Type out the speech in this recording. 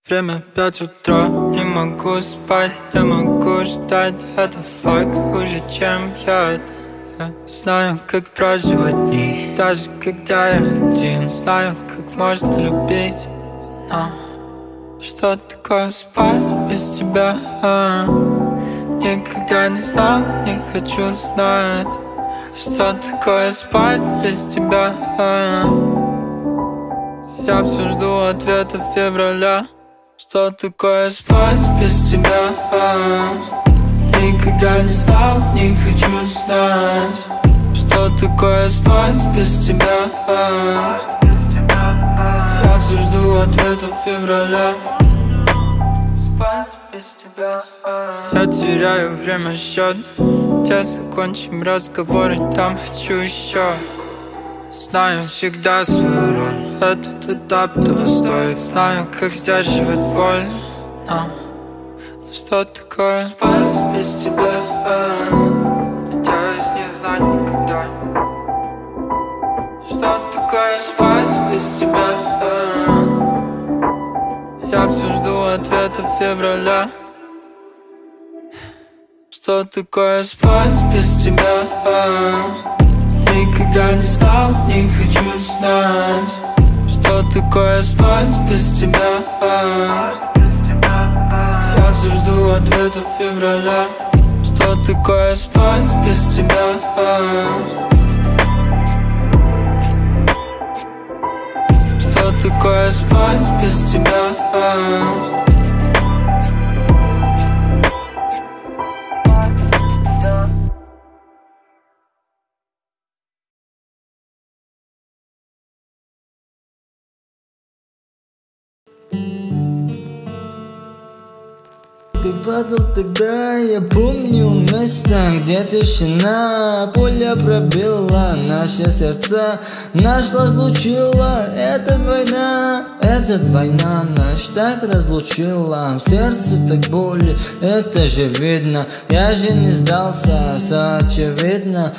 Время 5 утра, не могу спать, не могу ждать. Это факт хуже, чем яд. Я знаю, как проживать дни, даже когда я один. Знаю, как можно любить, но что такое спать без тебя? Никогда не знал, не хочу знать, что такое спать без тебя. Я все жду ответа февраля. Что такое спать без тебя? Никогда не знал, не хочу знать, что такое спать без тебя. Я все жду ответа февраля. Спать без тебя. Я теряю время счет. Где закончим разговоры, там хочу еще. Знаю всегда свою роль, этот этап того стоит. Знаю, как сдерживать боль, но что такое спать без тебя? Надеюсь не знать никогда, что такое спать без тебя. Я все жду ответа февраля. Что такое спать без тебя? Никогда не знал, не хочу знать, что такое спать без тебя. Я все жду ответа февраля. Что такое спать без тебя? Что такое спать без тебя? Ты падал тогда, я помню место, где тишина. Поле пробила наши сердца, нас разлучила эта война нас так разлучила. В сердце так боли, это же видно. Я же не сдался, все очевидно.